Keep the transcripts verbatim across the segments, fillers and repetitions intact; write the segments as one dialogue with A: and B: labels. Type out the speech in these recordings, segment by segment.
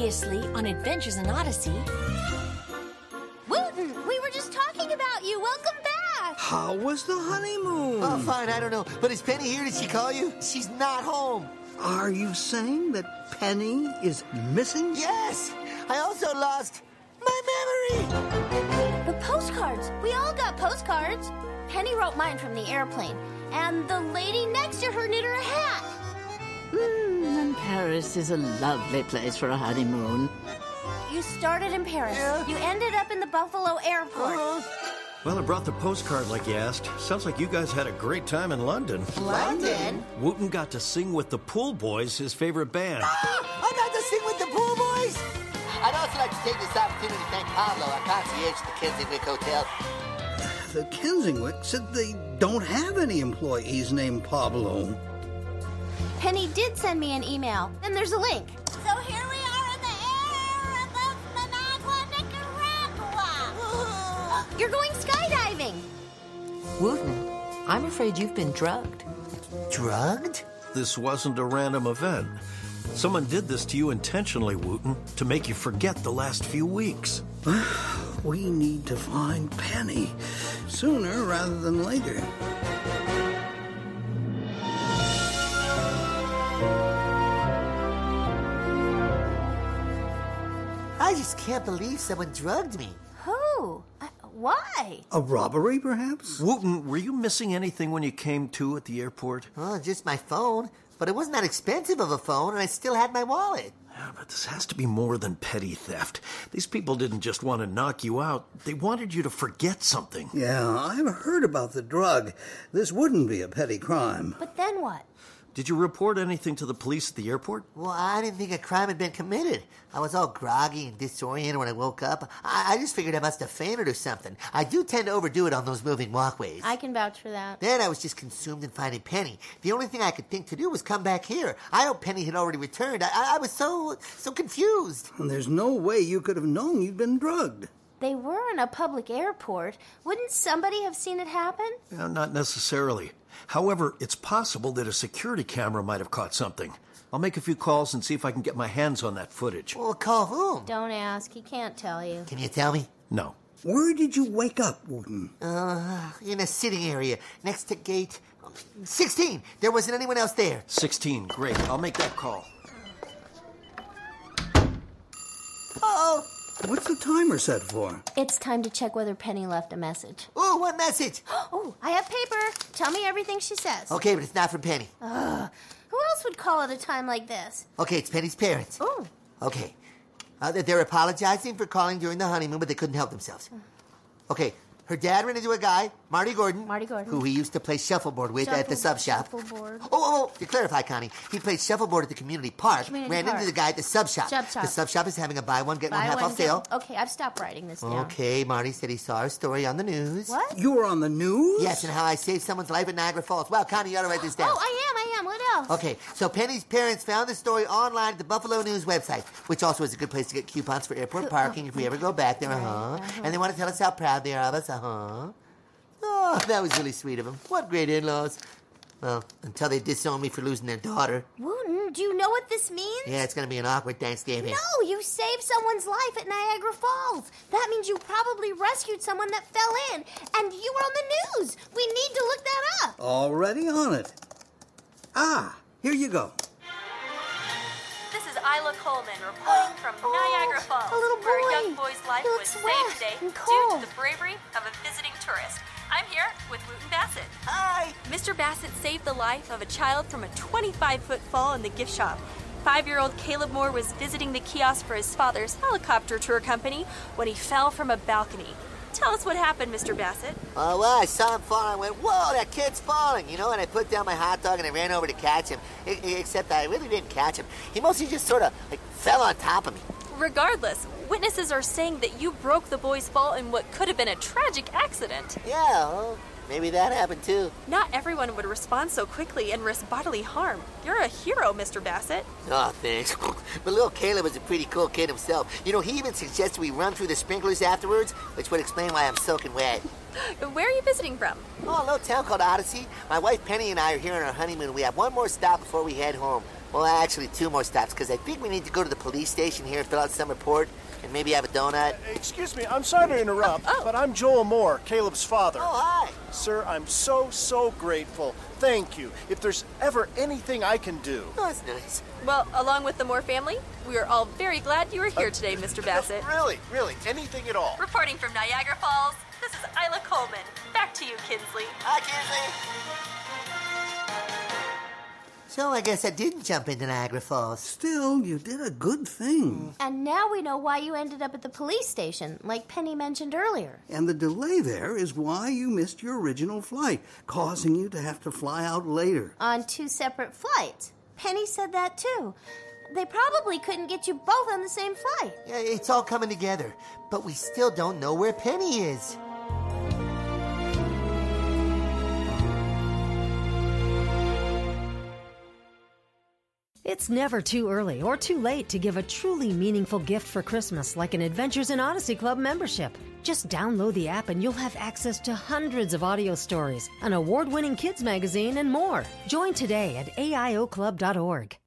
A: Previously on Adventures in Odyssey.
B: Wooten, we were just talking about you. Welcome back.
C: How was the honeymoon?
D: Oh, fine, I don't know. But is Penny here? Did she call you? She's not home.
C: Are you saying that Penny is missing?
D: Yes! I also lost my memory!
B: The postcards. We all got postcards. Penny wrote mine from the airplane. And the lady next to her knit her a hat.
E: Mm, and Paris is a lovely place for a honeymoon.
B: You started in Paris.
D: Yeah.
B: You ended up in the Buffalo airport.
D: Uh-huh.
F: Well, I brought the postcard like you asked. Sounds like you guys had a great time in London.
D: London?
F: Wooten got to sing with the Pool Boys, his favorite band.
D: Ah, I got to sing with the Pool Boys! I'd also like to take this opportunity to thank Pablo, our concierge at the Kensingwick Hotel.
C: The Kensingwick said they don't have any employees named Pablo.
B: Penny did send me an email, and there's a link. So here we are in the air above Managua, Nicaragua. You're going skydiving.
A: Wooten, I'm afraid you've been drugged.
D: Drugged?
F: This wasn't a random event. Someone did this to you intentionally, Wooten, to make you forget the last few weeks.
C: We need to find Penny sooner rather than later.
D: I just can't believe someone drugged me.
B: Who? Uh, why?
C: A robbery, perhaps?
F: Wooten, were you missing anything when you came to at the airport?
D: Oh, just my phone. But it wasn't that expensive of a phone, and I still had my wallet.
F: Yeah, but this has to be more than petty theft. These people didn't just want to knock you out. They wanted you to forget something.
C: Yeah, I've heard about the drug. This wouldn't be a petty crime.
B: But then what?
F: Did you report anything to the police at the airport?
D: Well, I didn't think a crime had been committed. I was all groggy and disoriented when I woke up. I, I just figured I must have fainted or something. I do tend to overdo it on those moving walkways.
B: I can vouch for that.
D: Then I was just consumed in finding Penny. The only thing I could think to do was come back here. I hoped Penny had already returned. I, I, I was so, so confused.
C: And there's no way you could have known you'd been drugged.
B: They were in a public airport. Wouldn't somebody have seen it happen?
F: Yeah, not necessarily. However, it's possible that a security camera might have caught something. I'll make a few calls and see if I can get my hands on that footage.
D: Well, call whom?
B: Don't ask. He can't tell you.
D: Can you tell me?
F: No.
C: Where did you wake up, Wooten?
D: Uh, in a sitting area next to gate sixteen. There wasn't anyone else there.
F: sixteen. Great. I'll make that call.
D: Uh-oh.
C: What's the timer set for?
B: It's time to check whether Penny left a message.
D: Oh, what message?
B: Oh, I have paper. Tell me everything she says.
D: Okay, but it's not from Penny.
B: Ugh. Who else would call at a time like this?
D: Okay, it's Penny's parents.
B: Oh.
D: Okay. Uh, they're apologizing for calling during the honeymoon, but they couldn't help themselves. Okay, her dad ran into a guy, Marty Gordon.
B: Marty Gordon.
D: Who he used to play shuffleboard with at the sub shop.
B: Shuffleboard.
D: Oh, oh, oh, to clarify, Connie, he played shuffleboard at the community park,
B: Community
D: ran
B: park.
D: into the guy at the sub shop.
B: Sub shop.
D: The sub shop is having a buy one, get
B: Buy
D: one half
B: one,
D: off sale.
B: get- Okay, I've stopped writing this down.
D: Okay, Marty said he saw our story on the news.
B: What?
C: You were on the news?
D: Yes, and how I saved someone's life at Niagara Falls. Wow, Connie, you ought to write this down.
B: Oh, I am, I am. What else?
D: Okay, so Penny's parents found the story online at the Buffalo News website, which also is a good place to get coupons for airport
B: Cou-
D: parking
B: oh,
D: if we ever go back there,
B: right,
D: uh-huh.
B: uh-huh.
D: And they want to tell us how proud they are of us, uh-huh. Oh, that was really sweet of them. What great in-laws. Well, until they disown me for losing their daughter.
B: Wooten, do you know what this means?
D: Yeah, it's going to be an awkward Thanksgiving.
B: No, you saved someone's life at Niagara Falls. That means you probably rescued someone that fell in, and you were on the news. We need to look that up.
C: Already on it. Ah, here you go.
G: This is Isla Coleman reporting from Niagara Falls,
B: a little
G: where a
B: boy.
G: young boy's life
B: He
G: was
B: looks
G: saved
B: wet
G: today
B: and
G: due
B: cold.
G: to the bravery of a visiting tourist. I'm here with Wooten Bassett.
D: Hi!
G: Mister Bassett saved the life of a child from a twenty-five foot fall in the gift shop. Five-year-old Caleb Moore was visiting the kiosk for his father's helicopter tour company when he fell from a balcony. Tell us what happened, Mister Bassett.
D: Uh, well, I saw him fall and I went, whoa, that kid's falling, you know, and I put down my hot dog and I ran over to catch him, I- I- except I really didn't catch him. He mostly just sort of, like, fell on top of me.
G: Regardless, witnesses are saying that you broke the boy's fall in what could have been a tragic accident.
D: Yeah, well, maybe that happened too.
G: Not everyone would respond so quickly and risk bodily harm. You're a hero, Mister Bassett.
D: Oh, thanks. But little Caleb was a pretty cool kid himself. You know, he even suggested we run through the sprinklers afterwards, which would explain why I'm soaking wet.
G: Where are you visiting from?
D: Oh, a little town called Odyssey. My wife Penny and I are here on our honeymoon. We have one more stop before we head home. Well, actually, two more stops, because I think we need to go to the police station here, fill out some report, and maybe have a donut.
H: Excuse me, I'm sorry to interrupt,
G: Oh.
H: but I'm Joel Moore, Caleb's father.
D: Oh, hi.
H: Sir, I'm so, so grateful. Thank you. If there's ever anything I can do.
D: Oh, that's nice.
G: Well, along with the Moore family, we are all very glad you were here today, Mister Bassett.
H: Really, really, anything at all.
G: Reporting from Niagara Falls, this is Isla Coleman. Back to you, Kinsley.
D: Hi, Kinsley. So I guess I didn't jump into Niagara Falls.
C: Still, you did a good thing.
B: And now we know why you ended up at the police station, like Penny mentioned earlier.
C: And the delay there is why you missed your original flight, causing you to have to fly out later.
B: On two separate flights. Penny said that too. They probably couldn't get you both on the same flight.
D: Yeah, it's all coming together, but we still don't know where Penny is.
I: It's never too early or too late to give a truly meaningful gift for Christmas, like an Adventures in Odyssey Club membership. Just download the app and you'll have access to hundreds of audio stories, an award-winning kids magazine, and more. Join today at A I O club dot org.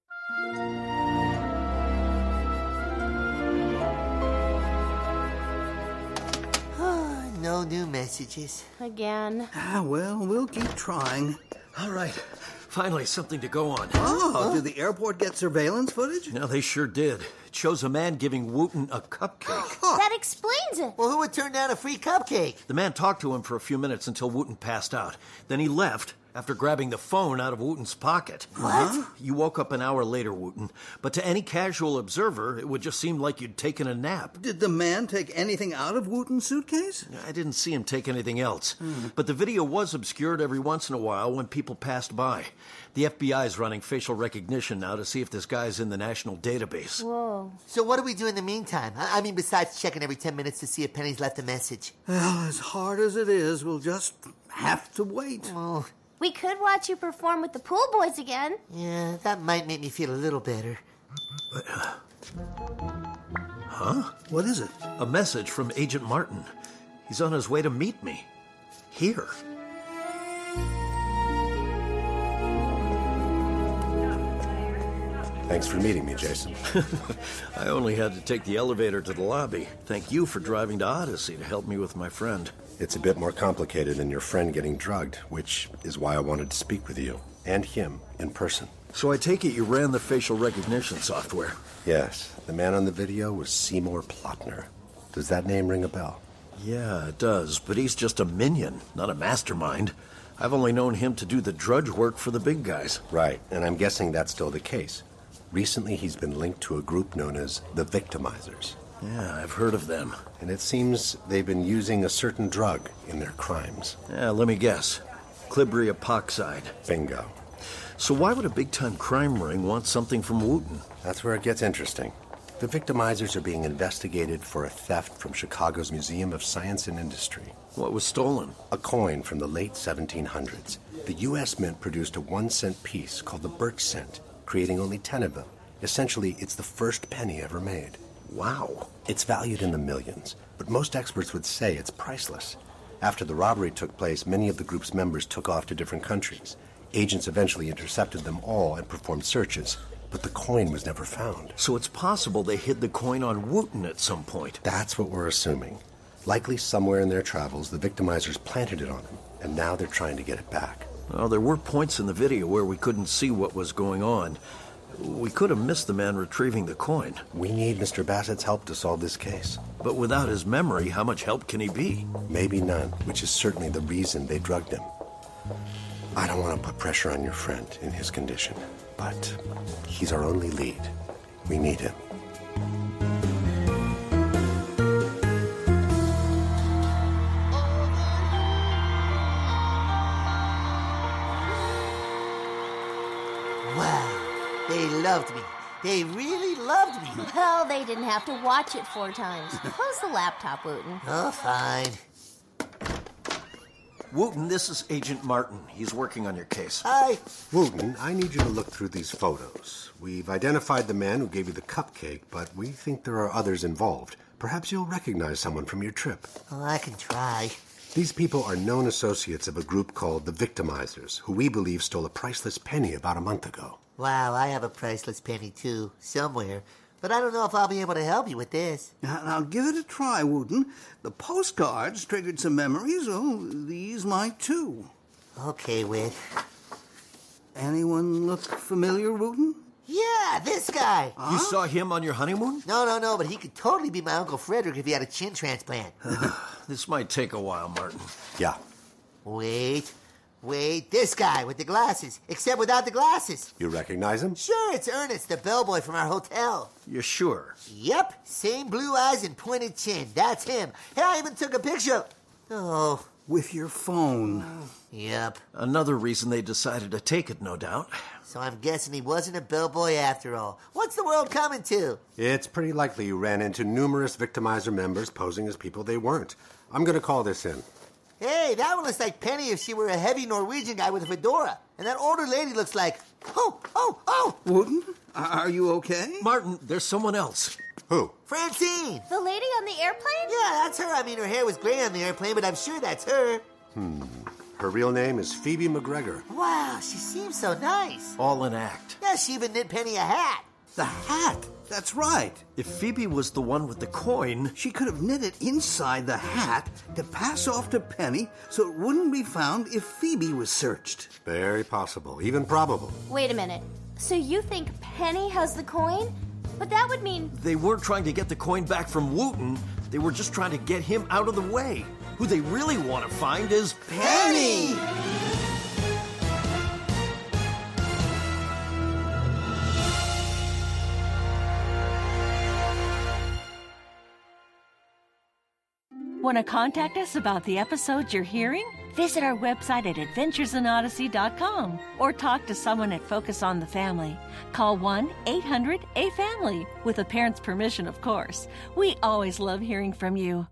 D: No new messages.
B: Again.
C: Ah, well, we'll keep trying.
F: All right. Finally, something to go on.
C: Oh, did the airport get surveillance footage?
F: No, they sure did. It shows a man giving Wooten a cupcake.
B: That explains it.
D: Well, who would turn down a free cupcake?
F: The man talked to him for a few minutes until Wooten passed out. Then he left after grabbing the phone out of Wooten's pocket.
C: What?
F: You woke up an hour later, Wooten, but to any casual observer, it would just seem like you'd taken a nap.
C: Did the man take anything out of Wooten's suitcase?
F: I didn't see him take anything else. But the video was obscured every once in a while when people passed by. The F B I is running facial recognition now to see if this guy's in the national database.
B: Whoa.
D: So what do we do in the meantime? I I mean, besides checking every ten minutes to see if Penny's left a message.
C: Well, as hard as it is, we'll just have to wait.
D: Oh,
B: We could watch you perform with the pool boys again.
D: yeah, that might make me feel a little better.
F: Huh?
C: What is it?
F: A message from Agent Martin. He's on his way to meet me. Here.
J: Thanks for meeting me, Jason.
F: I only had to take the elevator to the lobby. Thank you for driving to Odyssey to help me with my friend.
J: It's a bit more complicated than your friend getting drugged, which is why I wanted to speak with you and him in person.
F: So I take it you ran the facial recognition software?
J: Yes, the man on the video was Seymour Plotner. Does that name ring a bell?
F: Yeah, it does, but he's just a minion, not a mastermind. I've only known him to do the drudge work for the big guys.
J: Right, and I'm guessing that's still the case. Recently, he's been linked to a group known as the Victimizers.
F: Yeah, I've heard of them.
J: And it seems they've been using a certain drug in their crimes.
F: Yeah, let me guess. Clibria epoxide.
J: Bingo.
F: So why would a big-time crime ring want something from Wooten?
J: That's where it gets interesting. The Victimizers are being investigated for a theft from Chicago's Museum of Science and Industry.
F: What was stolen?
J: A coin from the late seventeen hundreds. The U S Mint produced a one-cent piece called the Birch cent, creating only ten of them. Essentially, it's the first penny ever made.
F: Wow.
J: It's valued in the millions, but most experts would say it's priceless. After the robbery took place, many of the group's members took off to different countries. Agents eventually intercepted them all and performed searches, but the coin was never found.
F: So it's possible they hid the coin on Wooten at some point.
J: That's what we're assuming. Likely somewhere in their travels, the Victimizers planted it on him, and now they're trying to get it back.
F: Well, there were points in the video where we couldn't see what was going on. We could have missed the man retrieving the coin.
J: We need Mister Bassett's help to solve this case.
F: But without his memory, how much help can he be?
J: Maybe none, which is certainly the reason they drugged him. I don't want to put pressure on your friend in his condition, but he's our only lead. We need him.
D: Wow, they loved me. They really loved me.
B: Well, they didn't have to watch it four times. Close the laptop, Wooten.
D: Oh, fine.
F: Wooten, this is Agent Martin. He's working on your case.
D: Hi.
J: Wooten, I need you to look through these photos. We've identified the man who gave you the cupcake, but we think there are others involved. Perhaps you'll recognize someone from your trip.
D: Well, I can try.
J: These people are known associates of a group called the Victimizers, who we believe stole a priceless penny about a month ago.
D: Wow, I have a priceless penny, too, somewhere. But I don't know if I'll be able to help you with this.
C: Now, now give it a try, Wooten. The postcards triggered some memories. Oh, these might too.
D: Okay, Whit.
C: Anyone look familiar, Wooten?
D: Yeah, this guy.
F: Huh? You saw him on your honeymoon?
D: No, no, no, but he could totally be my Uncle Frederick if he had a chin transplant.
F: This might take a while, Martin.
J: Yeah.
D: Wait, wait, this guy with the glasses, except without the glasses.
J: You recognize him?
D: Sure, it's Ernest, the bellboy from our hotel.
F: You're sure?
D: Yep, same blue eyes and pointed chin. That's him. Hey, I even took a picture. Oh.
C: With your phone.
D: Yep.
F: Another reason they decided to take it, no doubt.
D: So I'm guessing he wasn't a bellboy after all. What's the world coming to?
J: It's pretty likely you ran into numerous victimizer members posing as people they weren't. I'm going to call this in.
D: Hey, that one looks like Penny if she were a heavy Norwegian guy with a fedora. And that older lady looks like... Oh, oh, oh!
C: Wooten, are you okay?
F: Martin, there's someone else.
J: Who?
D: Francine!
B: The lady on the airplane?
D: Yeah, that's her. I mean, her hair was gray on the airplane, but I'm sure that's her.
J: Hmm. Her real name is Phoebe McGregor.
D: Wow, she seems so nice.
F: All an act.
D: Yeah, she even knit Penny a hat.
C: The hat? That's right.
F: If Phoebe was the one with the coin...
C: She could have knit it inside the hat to pass off to Penny so it wouldn't be found if Phoebe was searched.
J: Very possible, even probable.
B: Wait a minute. So you think Penny has the coin? But that would mean...
F: They weren't trying to get the coin back from Wooten. They were just trying to get him out of the way. Who they really want to find is...
D: Penny!
K: Want to contact us about the episodes you're hearing? Visit our website at adventures in odyssey dot com or talk to someone at Focus on the Family. Call one eight hundred A family, with a parent's permission, of course. We always love hearing from you.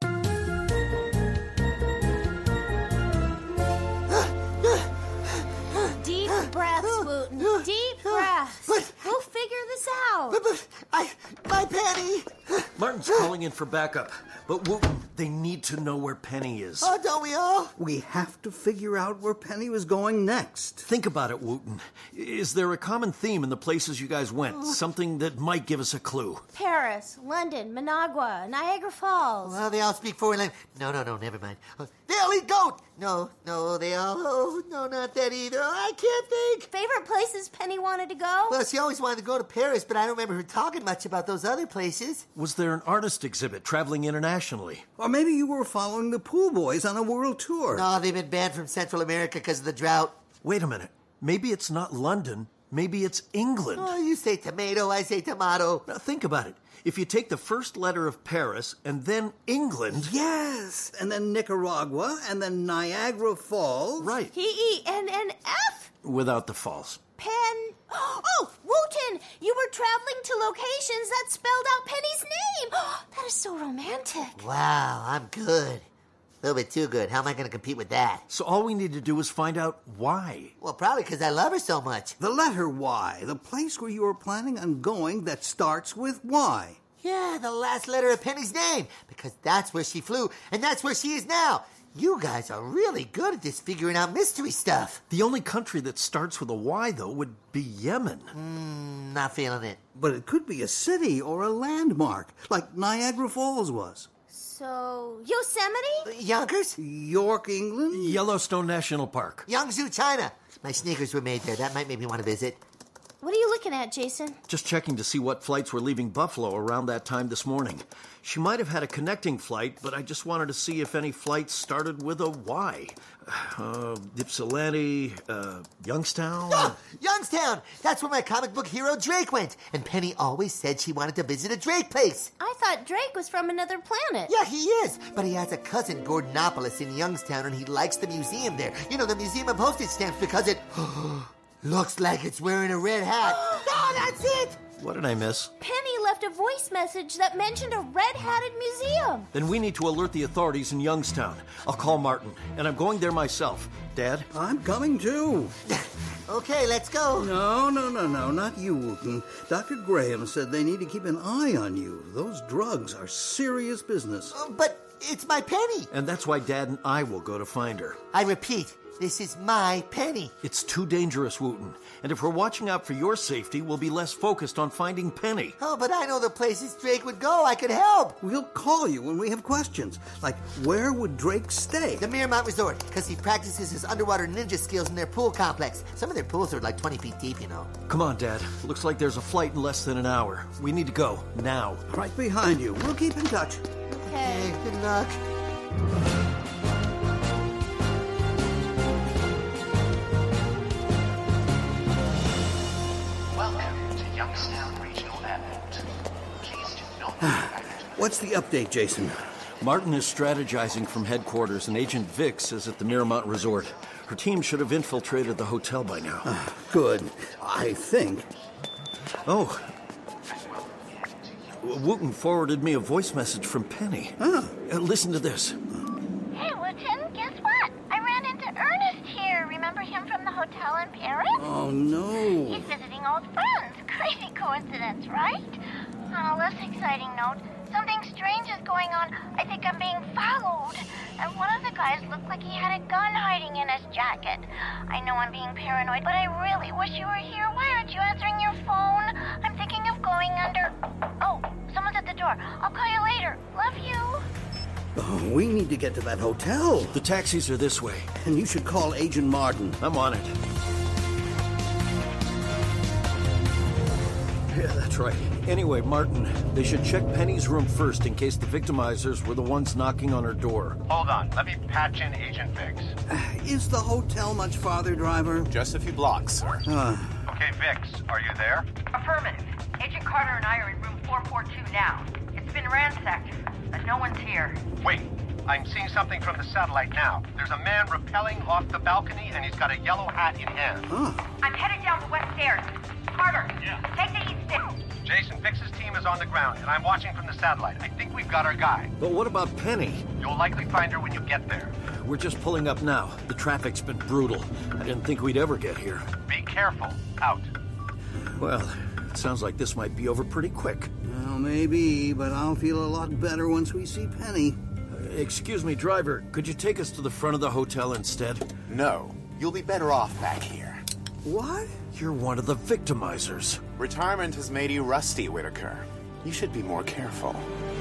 B: Deep breaths, Wooten. Deep breaths. We'll figure this out.
D: But, but, I, my Penny.
F: Martin's calling in for backup. But Wooten, they need to know where Penny is.
D: Oh, don't we all?
C: We have to figure out where Penny was going next.
F: Think about it, Wooten. Is there a common theme in the places you guys went? Something that might give us a clue?
B: Paris, London, Managua, Niagara Falls.
D: Well, they all speak foreign language. No, no, no, never mind. Uh, they all eat goat. No, no, they all... Oh, no, not that either. I can't think.
B: Favorite places Penny wanted to go?
D: Well, she always wanted to go to Paris, but I don't remember her talking much about those other places.
F: Was there an artist exhibit traveling internationally?
C: Or maybe you were following the Pool Boys on a world tour.
D: No, they've been banned from Central America because of the drought.
F: Wait a minute. Maybe it's not London. Maybe it's England.
D: Oh, you say tomato, I say tomato.
F: Now, think about it. If you take the first letter of Paris and then England...
C: Yes, and then Nicaragua, and then Niagara Falls.
F: Right.
B: P E N N F?
F: Without the falls.
B: Pen... Oh, Wooten! You were traveling to locations that spelled out Penny's name! That is so romantic.
D: Wow, I'm good. A little bit too good. How am I going to compete with that?
F: So all we need to do is find out why.
D: Well, probably because I love her so much.
C: The letter Y, the place where you were planning on going that starts with Y.
D: Yeah, the last letter of Penny's name, because that's where she flew, and that's where she is now. You guys are really good at this figuring out mystery stuff.
F: The only country that starts with a Y, though, would be Yemen.
D: Mm, not feeling it.
C: But it could be a city or a landmark, like Niagara Falls was.
B: So, Yosemite?
D: Yonkers?
C: York, England?
F: Yellowstone National Park.
D: Yangzhou, China. My sneakers were made there. That might make me want to visit.
B: What are you looking at, Jason?
F: Just checking to see what flights were leaving Buffalo around that time this morning. She might have had a connecting flight, but I just wanted to see if any flights started with a Y. Uh, Ypsilanti, uh, Youngstown?
D: Oh, Youngstown! That's where my comic book hero Drake went. And Penny always said she wanted to visit a Drake place.
B: I thought Drake was from another planet.
D: Yeah, he is. But he has a cousin, Gordonopoulos, in Youngstown, and he likes the museum there. You know, the Museum of Postage Stamps, because it... looks like it's wearing a red hat. Oh, that's it!
F: What did I miss?
B: Penny left a voice message that mentioned a red-hatted museum.
F: Then we need to alert the authorities in Youngstown. I'll call Martin, and I'm going there myself. Dad?
C: I'm coming too.
D: Okay, let's go.
C: No, no, no, no, not you, Wooten. Doctor Graham said they need to keep an eye on you. Those drugs are serious business.
D: Uh, but It's my Penny.
F: And that's why Dad and I will go to find her.
D: I repeat, this is my Penny.
F: It's too dangerous, Wooten. And if we're watching out for your safety, we'll be less focused on finding Penny.
D: Oh, but I know the places Drake would go. I could help.
C: We'll call you when we have questions. Like, where would Drake stay?
D: The Miramont Resort, because he practices his underwater ninja skills in their pool complex. Some of their pools are like twenty feet deep, you know.
F: Come on, Dad. Looks like there's a flight in less than an hour. We need to go, now.
C: Right behind you. We'll keep in touch.
D: Okay, good luck.
C: What's the update, Jason?
F: Martin is strategizing from headquarters, and Agent Vix is at the Miramont Resort. Her team should have infiltrated the hotel by now.
C: Uh, good. I think.
F: Oh. Wooten forwarded me a voice message from Penny.
C: Oh.
F: Uh, listen to this.
B: Hey, Wooten, guess what? I ran into Ernest here. Remember him from the hotel in Paris?
C: Oh, no.
B: He's visiting old friends. Crazy coincidence, right? On a less exciting note, something strange is going on. I think I'm being followed. And one of the guys looked like he had a gun hiding in his jacket. I know I'm being paranoid, but I really wish you were here. Why aren't you answering your phone? I'm thinking of going under... Oh, someone's at the door. I'll call you later. Love you.
C: Oh, we need to get to that hotel.
F: The taxis are this way.
C: And you should call Agent Martin.
F: I'm on it. Yeah, that's right. Anyway, Martin, they should check Penny's room first in case the victimizers were the ones knocking on her door.
J: Hold on. Let me patch in Agent Vix.
C: Uh, is the hotel much farther, driver?
J: Just a few blocks, sir.
C: Uh,
J: okay, Vix, are you there?
L: Affirmative. Agent Carter and I are in room four forty-two now. It's been ransacked, but no one's here.
J: Wait. I'm seeing something from the satellite now. There's a man rappelling off the balcony, and he's got a yellow hat in hand.
C: Huh.
L: I'm headed down the west stairs. Carter, yeah. Take the heat stick.
J: Jason, Vix's team is on the ground, and I'm watching from the satellite. I think we've got our guy.
F: But what about Penny?
J: You'll likely find her when you get there.
F: We're just pulling up now. The traffic's been brutal. I didn't think we'd ever get here.
J: Be careful. Out.
F: Well, it sounds like this might be over pretty quick.
C: Well, maybe, but I'll feel a lot better once we see Penny.
F: Uh, excuse me, driver. Could you take us to the front of the hotel instead?
M: No. You'll be better off back here.
C: What?
F: You're one of the victimizers.
M: Retirement has made you rusty, Whitaker. You should be more careful.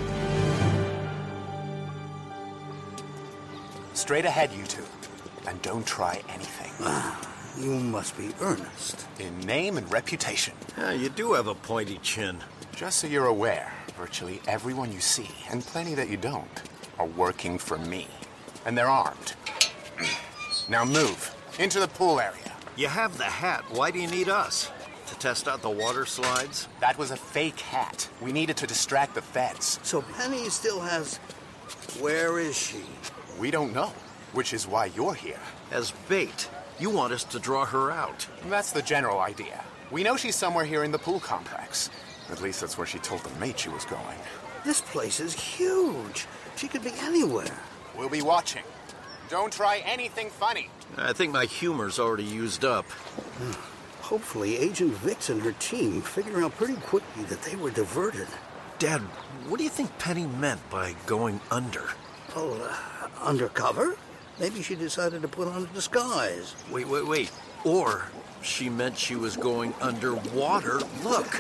M: Straight ahead, you two. And don't try anything.
C: You must be Ernest.
M: In name and reputation.
F: Yeah, you do have a pointy chin.
M: Just so you're aware, virtually everyone you see, and plenty that you don't, are working for me. And they're armed. Now move. Into the pool area.
F: You have the hat. Why do you need us? To test out the water slides?
M: That was a fake hat. We needed to distract the feds.
C: So Penny still has... Where is she?
M: We don't know, which is why you're here.
F: As bait. You want us to draw her out.
M: That's the general idea. We know she's somewhere here in the pool complex. At least that's where she told the mate she was going.
C: This place is huge. She could be anywhere.
M: We'll be watching. Don't try anything funny.
F: I think my humor's already used up.
C: Hopefully, Agent Vix and her team figure out pretty quickly that they were diverted.
F: Dad, what do you think Penny meant by going under?
C: Oh, uh, undercover? Maybe she decided to put on a disguise.
F: Wait, wait, wait. Or she meant she was going underwater. Look.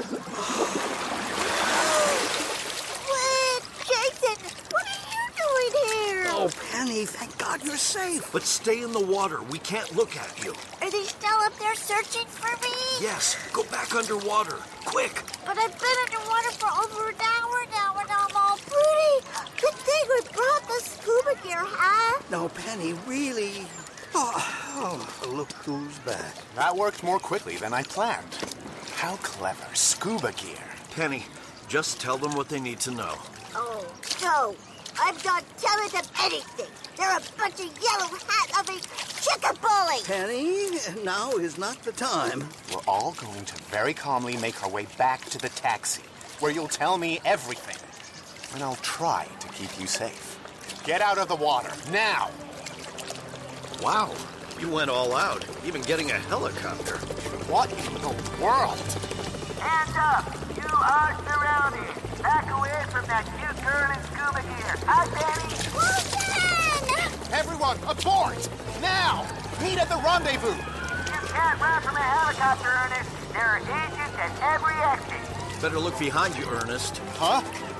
C: Oh, Penny, thank God you're safe.
F: But stay in the water. We can't look at you.
B: Are they still up there searching for me?
F: Yes. Go back underwater. Quick.
B: But I've been underwater for over an hour now and I'm all pretty. Good thing we brought the scuba gear, huh?
C: No, Penny, really? Oh, oh, look who's back.
M: That worked more quickly than I planned. How clever. Scuba gear.
F: Penny, just tell them what they need to know.
B: Oh, so... I'm not telling them anything. They're a bunch of yellow hat-loving chickabully.
C: Penny, now is not the time.
M: We're all going to very calmly make our way back to the taxi, where you'll tell me everything. And I'll try to keep you safe. Get out of the water, now!
F: Wow, you went all out, even getting a helicopter.
M: What in the world?
N: Hands up! You are surrounded! Back away from that cute girl in scuba gear. Hi, Penny.
B: Wooten!
M: Everyone, abort! Now! Meet at the rendezvous!
N: You can't run from a helicopter, Ernest. There are agents at every exit.
F: Better look behind you, Ernest.
M: Huh?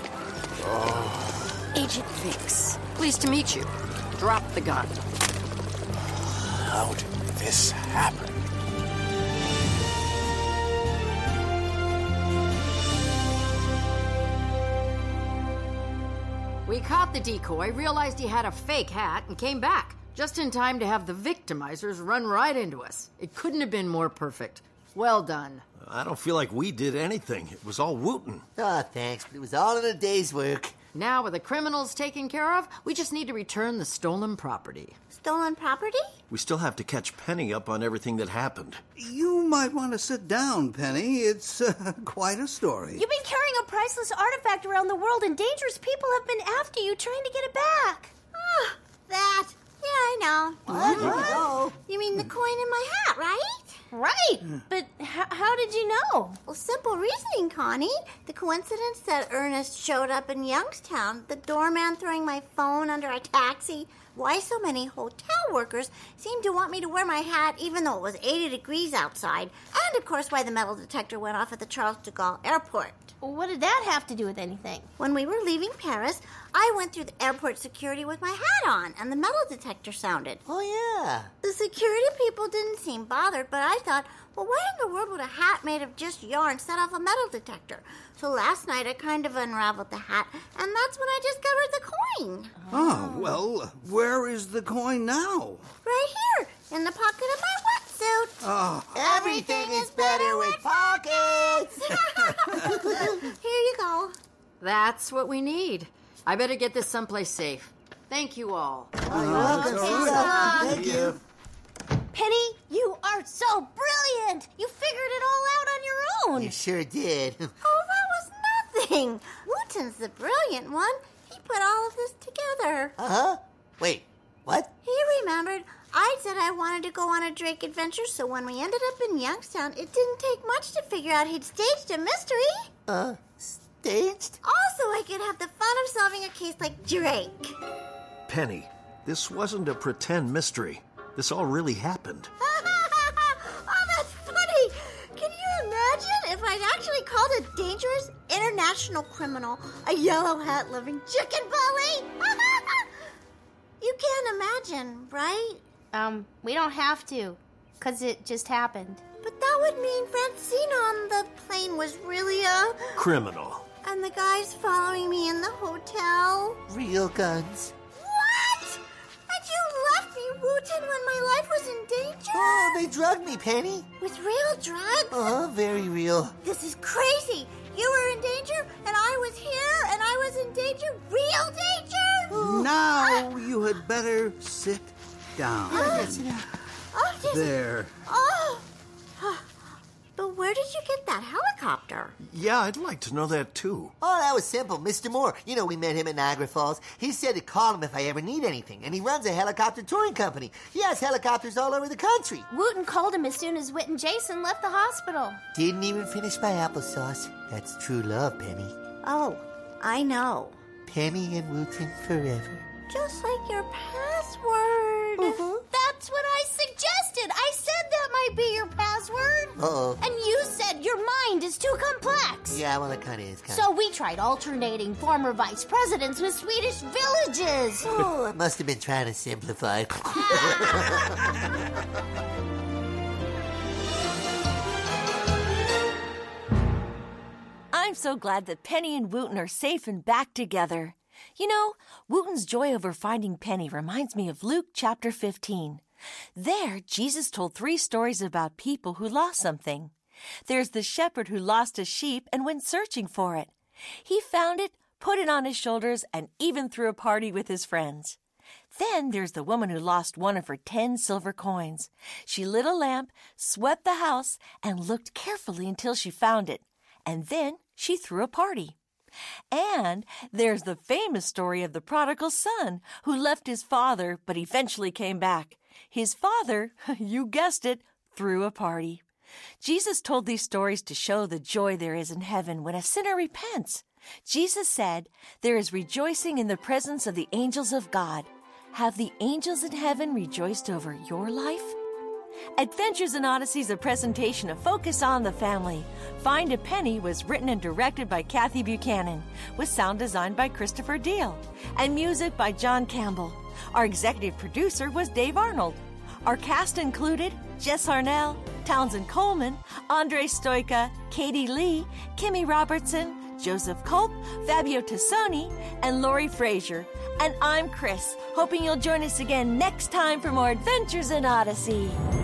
F: Oh.
A: Agent Fix. Pleased to meet you. Drop the gun.
M: How did this happen?
A: We caught the decoy, realized he had a fake hat, and came back. Just in time to have the victimizers run right into us. It couldn't have been more perfect. Well done.
F: I don't feel like we did anything. It was all Wooten.
D: Oh, thanks, but it was all in a day's work.
A: Now, with the criminals taken care of, we just need to return the stolen property.
B: Stolen property?
F: We still have to catch Penny up on everything that happened.
C: You might want to sit down, Penny. It's uh, quite a story.
O: You've been carrying a priceless artifact around the world, and dangerous people have been after you trying to get it back.
B: Ah, that. Yeah, I know.
D: What? What?
B: You mean the coin in my hat, right?
O: Right, but h- how did you know?
B: Well, simple reasoning, Connie. The coincidence that Ernest showed up in Youngstown, the doorman throwing my phone under a taxi, why so many hotel workers seemed to want me to wear my hat even though it was eighty degrees outside, and of course why the metal detector went off at the Charles de Gaulle airport.
O: Well, what did that have to do with anything?
B: When we were leaving Paris, I went through the airport security with my hat on, and the metal detector sounded.
D: Oh, yeah.
B: The security people didn't seem bothered, but I thought, well, why in the world would a hat made of just yarn set off a metal detector? So last night I kind of unraveled the hat, and that's when I discovered the coin.
C: Oh, well, where is the coin now?
B: Right here, in the pocket of my wetsuit.
C: Oh.
D: Everything is better with pockets.
B: Here you go.
A: That's what we need. I better get this someplace safe. Thank you all.
D: Oh, you're welcome.
B: Uh,
D: Thank you.
O: Penny, you are so brilliant. You figured it all out on your own.
D: You sure did.
B: Oh, that was nothing. Wooten's the brilliant one. He put all of this together.
D: Uh-huh. Wait, what?
B: He remembered I said I wanted to go on a Drake adventure, so when we ended up in Youngstown, it didn't take much to figure out he'd staged a mystery.
D: Uh, staged?
B: Also, I could have the fun of solving a case like Drake.
F: Penny, this wasn't a pretend mystery. This all really happened.
B: Oh, that's funny. Can you imagine if I'd actually called a dangerous international criminal a yellow hat loving chicken bully? You can't imagine, right?
O: Um, we don't have to, because it just happened.
B: But that would mean Francine on the plane was really a...
F: Criminal.
B: And the guys following me in the hotel.
D: Real guns.
B: What? And you left me, Wooten, when my life was in danger?
D: Oh, they drugged me, Penny.
B: With real drugs?
D: Oh, very real.
B: This is crazy. You were in danger, and I was here, and I was in danger. Real danger?
C: Now you had better sit down.
B: Oh, just,
C: There.
B: Oh. But where did you get that helicopter?
F: Yeah, I'd like to know that too.
D: Oh, that was simple. Mister Moore. You know, we met him at Niagara Falls. He said to call him if I ever need anything, and he runs a helicopter touring company. He has helicopters all over the country.
O: Wooten called him as soon as Whit and Jason left the hospital.
D: Didn't even finish my applesauce. That's true love, Penny.
B: Oh, I know.
D: Penny and Wooten forever.
B: Just like your password.
O: Mm-hmm. That's what I suggested. I said that might be your password.
D: Uh-oh.
O: And you said your mind is too complex.
D: Yeah, well, it kind of is. Kinda.
O: So we tried alternating former vice presidents with Swedish villages.
D: Oh, I must have been trying to simplify.
K: I'm so glad that Penny and Wooten are safe and back together. You know, Wooten's joy over finding Penny reminds me of Luke chapter fifteen. There, Jesus told three stories about people who lost something. There's the shepherd who lost a sheep and went searching for it. He found it, put it on his shoulders, and even threw a party with his friends. Then there's the woman who lost one of her ten silver coins. She lit a lamp, swept the house, and looked carefully until she found it. And then she threw a party. And there's the famous story of the prodigal son who left his father but eventually came back. His father, you guessed it, threw a party. Jesus told these stories to show the joy there is in heaven when a sinner repents. Jesus said, "There is rejoicing in the presence of the angels of God." Have the angels in heaven rejoiced over your life? Adventures in Odyssey is a presentation of Focus on the Family. Find a Penny was written and directed by Kathy Buchanan, with sound designed by Christopher Deal, and music by John Campbell. Our executive producer was Dave Arnold. Our cast included Jess Harnell, Townsend Coleman, Andre Stoika, Katie Lee, Kimmy Robertson, Joseph Culp, Fabio Tassoni, and Lori Frazier. And I'm Chris, hoping you'll join us again next time for more Adventures in Odyssey.